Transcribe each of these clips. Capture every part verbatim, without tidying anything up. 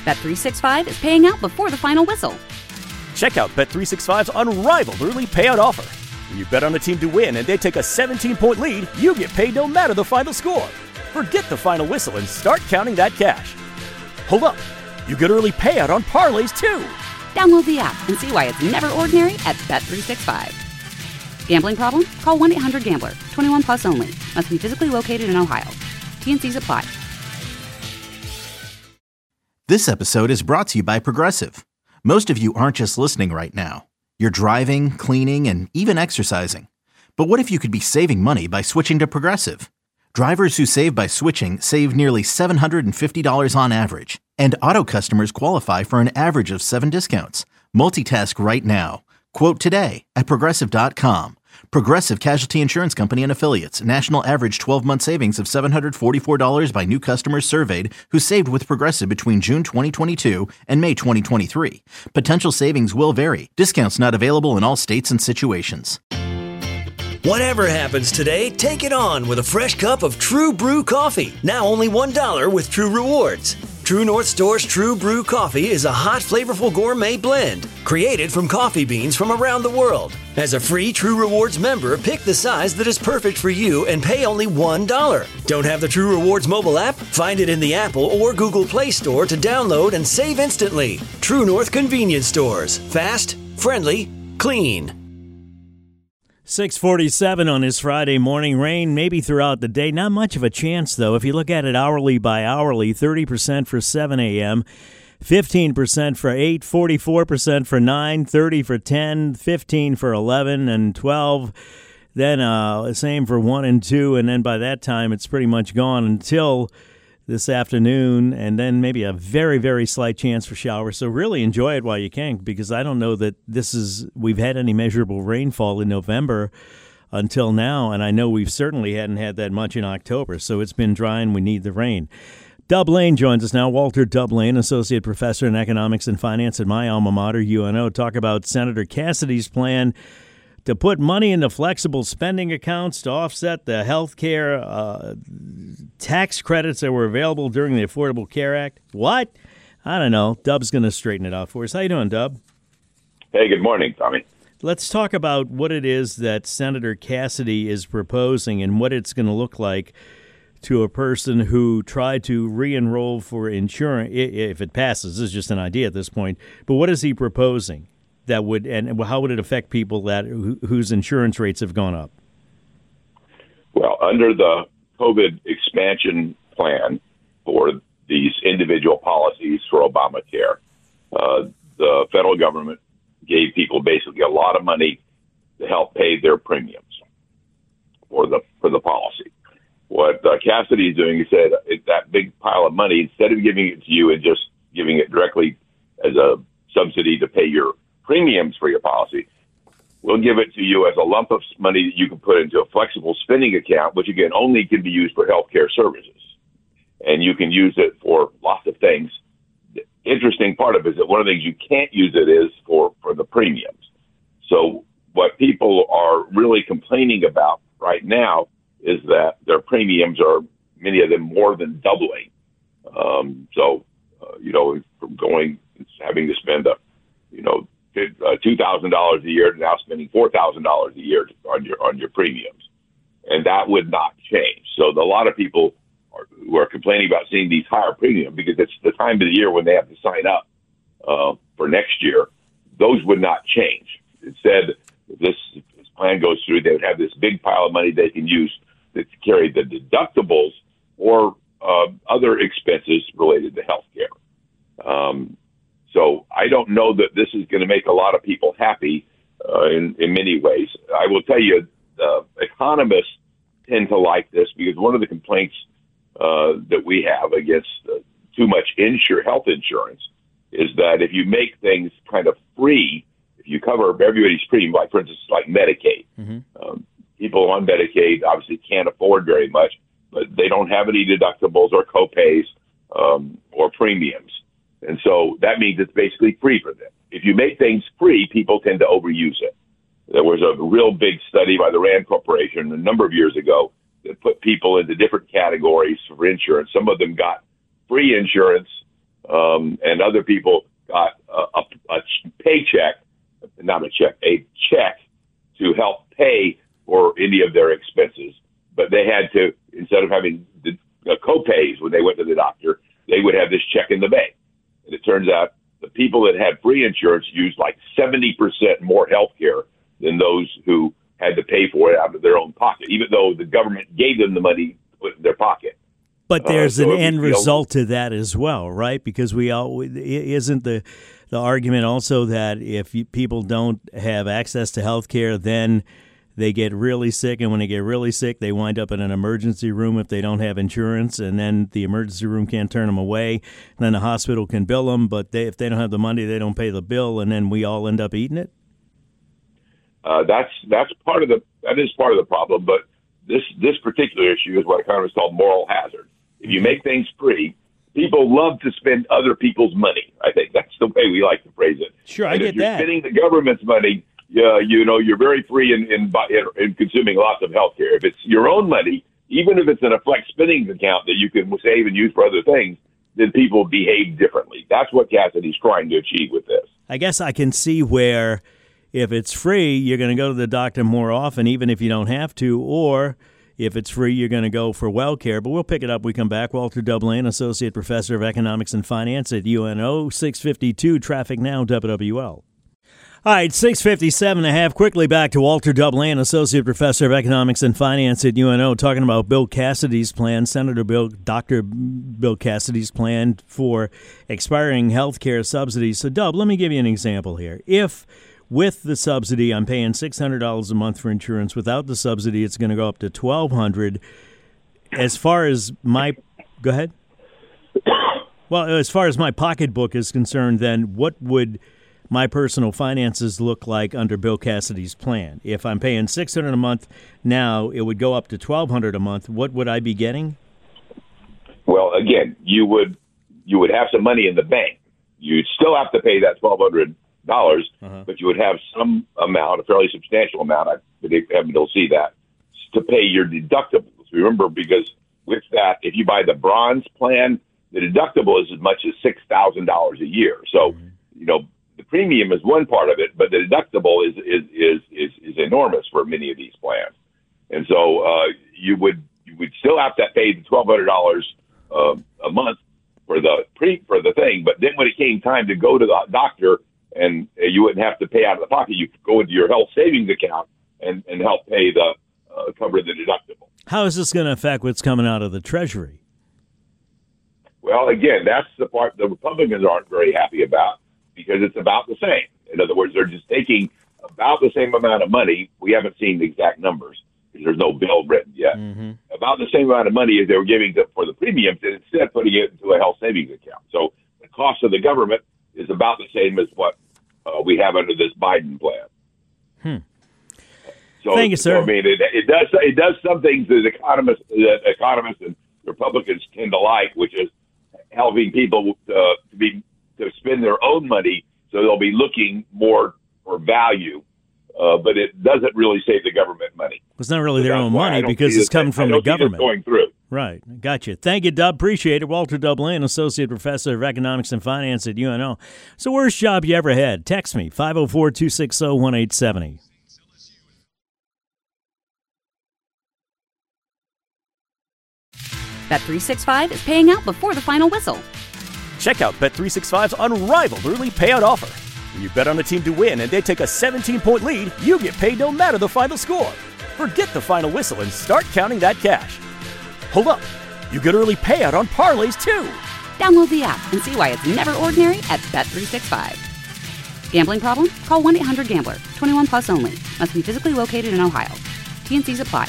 Bet three sixty-five is paying out before the final whistle. Check out Bet three sixty-five's unrivaled early payout offer. When you bet on a team to win and they take a seventeen-point lead, you get paid no matter the final score. Forget the final whistle and start counting that cash. Hold up. You get early payout on parlays, too. Download the app and see why it's never ordinary at Bet three sixty-five. Gambling problem? Call one eight hundred gambler. twenty-one plus only. Must be physically located in Ohio. T N Cs apply. This episode is brought to you by Progressive. Most of you aren't just listening right now. You're driving, cleaning, and even exercising. But what if you could be saving money by switching to Progressive? Drivers who save by switching save nearly seven hundred fifty dollars on average. And auto customers qualify for an average of seven discounts. Multitask right now. Quote today at Progressive dot com. Progressive Casualty Insurance Company and Affiliates. National average twelve-month savings of seven hundred forty-four dollars by new customers surveyed who saved with Progressive between June twenty twenty-two and May twenty twenty-three. Potential savings will vary. Discounts not available in all states and situations. Whatever happens today, take it on with a fresh cup of True Brew coffee. Now only one dollar with True Rewards. True North Store's True Brew coffee is a hot, flavorful gourmet blend created from coffee beans from around the world. As a free True Rewards member, pick the size that is perfect for you and pay only one dollar. Don't have the True Rewards mobile app? Find it in the Apple or Google Play Store to download and save instantly. True North Convenience Stores. Fast, friendly, clean. six forty-seven on this Friday morning. Rain maybe throughout the day. Not much of a chance, though. If you look at it hourly by hourly, thirty percent for seven a.m., fifteen percent for eight, forty-four percent for nine, thirty for ten, fifteen for eleven, and twelve. Then uh, same for one and two, and then by that time it's pretty much gone until this afternoon, and then maybe a very, very slight chance for showers. So really enjoy it while you can, because I don't know that this is we've had any measurable rainfall in November until now, and I know we've certainly hadn't had that much in October. So it's been dry, and we need the rain. Dub Lane joins us now. Walter Dub Lane, Associate Professor in Economics and Finance at my alma mater, U N O. Talk about Senator Cassidy's plan to put money into flexible spending accounts to offset the health care uh, tax credits that were available during the Affordable Care Act. What? I don't know. Dub's going to straighten it out for us. How you doing, Dub? Hey, good morning, Tommy. Let's talk about what it is that Senator Cassidy is proposing and what it's going to look like to a person who tried to re-enroll for insurance, if it passes. This is just an idea at this point. But what is he proposing that would, and how would it affect people that whose insurance rates have gone up? Well, under the COVID expansion plan for these individual policies for Obamacare, uh, the federal government gave people basically a lot of money to help pay their premiums for the for the policy. What uh, Cassidy is doing, he said, it, that big pile of money, instead of giving it to you and just giving it directly as a subsidy to pay your premiums for your policy, we'll give it to you as a lump of money that you can put into a flexible spending account, which again only can be used for healthcare services. And you can use it for lots of things. The interesting part of it is that one of the things you can't use it is for, for the premiums. So what people are really complaining about right now is that their premiums are, many of them, more than doubling. Um, so, uh, you know, from going, having to spend, a, you know, uh, two thousand dollars a year to now spending four thousand dollars a year on your on your premiums. And that would not change. So the, a lot of people are, who are complaining about seeing these higher premiums, because it's the time of the year when they have to sign up uh, for next year, those would not change. Instead, if this, if this plan goes through, they would have this big pile of money they can use to carry the deductibles or uh, other expenses related to health care. Um, so I don't know that this is going to make a lot of people happy uh, in, in many ways. I will tell you, uh, economists tend to like this, because one of the complaints uh, that we have against uh, too much insure, health insurance is that if you make things kind of free, if you cover everybody's premium, like, for instance, like Medicaid, mm-hmm. um, people on Medicaid obviously can't afford very much, but they don't have any deductibles or copays um, or premiums. And so that means it's basically free for them. If you make things free, people tend to overuse it. There was a real big study by the Rand Corporation a number of years ago that put people into different categories for insurance. Some of them got free insurance, um, and other people got a, a, a paycheck, not a check, a check to help pay for any of their expenses. But they had to, instead of having the uh, co-pays when they went to the doctor, they would have this check in the bank. And it turns out the people that had free insurance used like seventy percent more health care than those who had to pay for it out of their own pocket, even though the government gave them the money to put in their pocket. But there's uh, so an end feel- result to that as well, right? Because we all isn't the the argument also that if you, people don't have access to health care, then they get really sick, and when they get really sick, they wind up in an emergency room if they don't have insurance, and then the emergency room can't turn them away. And then the hospital can bill them, but they, if they don't have the money, they don't pay the bill, and then we all end up eating it? Uh, that's that's part of the that is part of the problem, but this this particular issue is what economists call moral hazard. If you make things free, people love to spend other people's money. I think that's the way we like to phrase it. Sure, I and get if you're that. spending the government's money, yeah, you know, you're very free in, in in consuming lots of health care. If it's your own money, even if it's in a flex spending account that you can save and use for other things, then people behave differently. That's what Cassidy's trying to achieve with this. I guess I can see where if it's free, you're going to go to the doctor more often, even if you don't have to, or if it's free, you're going to go for well care. But we'll pick it up when we come back. Walter Dublin, Associate Professor of Economics and Finance at U N O, six fifty-two Traffic Now, W W L. All right, six fifty-seven and a half. Quickly back to Walter Dublin, Associate Professor of Economics and Finance at U N O, talking about Bill Cassidy's plan, Senator Bill, Doctor Bill Cassidy's plan for expiring health care subsidies. So, Dub, let me give you an example here. If with the subsidy, I'm paying six hundred dollars a month for insurance. Without the subsidy, it's going to go up to twelve hundred dollars. As far as my – go ahead. Well, as far as my pocketbook is concerned, then what would my personal finances look like under Bill Cassidy's plan? If I'm paying six hundred dollars a month now, it would go up to twelve hundred dollars a month. What would I be getting? Well, again, you would you would have some money in the bank. You'd still have to pay that twelve hundred dollars, uh-huh. but you would have some amount, a fairly substantial amount, I haven't to see that, to pay your deductibles. Remember, because with that, if you buy the bronze plan, the deductible is as much as six thousand dollars a year. So, mm-hmm. you know, the premium is one part of it, but the deductible is is is is, is enormous for many of these plans. And so uh, you would you would still have to pay the twelve hundred dollars uh, a month for the pre for the thing. But then when it came time to go to the doctor, and you wouldn't have to pay out of the pocket, you could go into your health savings account and, and help pay the uh, cover the deductible. How is this going to affect what's coming out of the Treasury? Well, again, that's the part the Republicans aren't very happy about, because it's about the same. In other words, they're just taking about the same amount of money. We haven't seen the exact numbers because there's no bill written yet. Mm-hmm. About the same amount of money as they were giving to, for the premiums, and instead putting it into a health savings account. So the cost of the government is about the same as what uh, we have under this Biden plan. Hmm. So, Thank you, sir. So, I mean, it, it does it does some things that economists that economists and Republicans tend to like, which is helping people uh, to be to spend their own money, so they'll be looking more for value. Uh, but it doesn't really save the government money. It's not really so their own money because it's coming from the government. Going through. Right. Gotcha. Thank you, Dub. Appreciate it. Walter Dublin, Associate Professor of Economics and Finance at U N O. So worst job you ever had? Text me, five oh four, two six oh, one eight seven oh. Bet three sixty-five is paying out before the final whistle. Check out Bet three sixty-five's unrivaled early payout offer. When you bet on a team to win and they take a seventeen-point lead, you get paid no matter the final score. Forget the final whistle and start counting that cash. Hold up. You get early payout on parlays, too. Download the app and see why it's never ordinary at Bet three sixty-five. Gambling problem? Call one eight hundred gambler. twenty-one plus only. Must be physically located in Ohio. T and C's apply.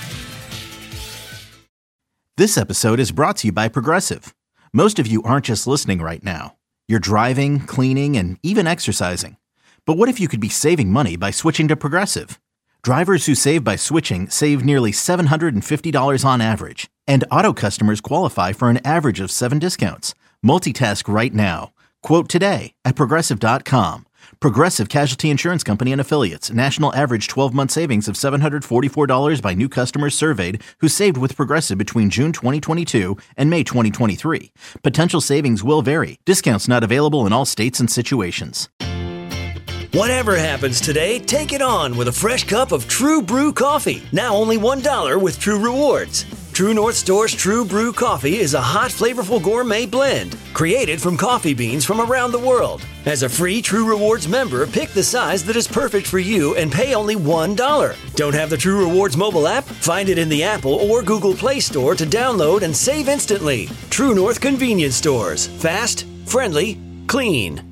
This episode is brought to you by Progressive. Most of you aren't just listening right now. You're driving, cleaning, and even exercising. But what if you could be saving money by switching to Progressive? Drivers who save by switching save nearly seven hundred fifty dollars on average. And auto customers qualify for an average of seven discounts. Multitask right now. Quote today at Progressive dot com. Progressive Casualty Insurance Company and Affiliates. National average twelve-month savings of seven hundred forty-four dollars by new customers surveyed who saved with Progressive between June twenty twenty-two and May twenty twenty-three. Potential savings will vary. Discounts not available in all states and situations. Whatever happens today, take it on with a fresh cup of True Brew coffee. Now only one dollar with True Rewards. True North Store's True Brew coffee is a hot, flavorful gourmet blend created from coffee beans from around the world. As a free True Rewards member, pick the size that is perfect for you and pay only one dollar. Don't have the True Rewards mobile app? Find it in the Apple or Google Play Store to download and save instantly. True North Convenience Stores. Fast, friendly, clean.